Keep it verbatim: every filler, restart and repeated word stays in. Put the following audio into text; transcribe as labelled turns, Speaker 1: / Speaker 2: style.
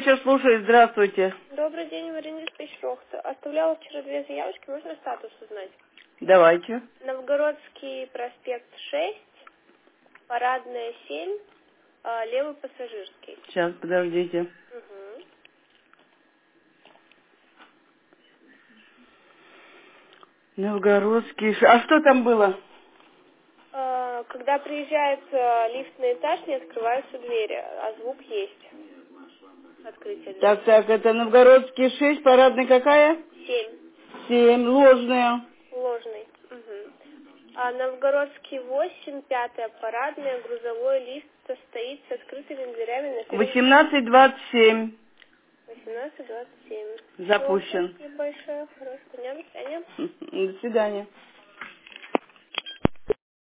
Speaker 1: Сейчас слушаю, здравствуйте.
Speaker 2: Добрый день, Марина Печрохта. Оставляла вчера две заявочки, можно статус узнать?
Speaker 1: Давайте.
Speaker 2: Новгородский проспект шесть, Парадная семь, а, левый пассажирский.
Speaker 1: Сейчас, подождите.
Speaker 2: Угу.
Speaker 1: Новгородский. ш- А что там было?
Speaker 2: А, когда приезжает а, лифт на этаж, не открываются двери, а звук есть. Открытие
Speaker 1: Так,
Speaker 2: двери.
Speaker 1: так, это Новгородский шесть, парадный какая?
Speaker 2: семь,
Speaker 1: семь, ложная.
Speaker 2: ложный. Угу. А Новгородский восемь, пятая парадная, грузовой лифт стоит со скрытыми дверями на первом этаже.
Speaker 1: восемнадцать двадцать семь.
Speaker 2: восемнадцать двадцать семь. Все,
Speaker 1: Запущен.
Speaker 2: спасибо большое. Хорошего дня, до свидания.
Speaker 1: До свидания.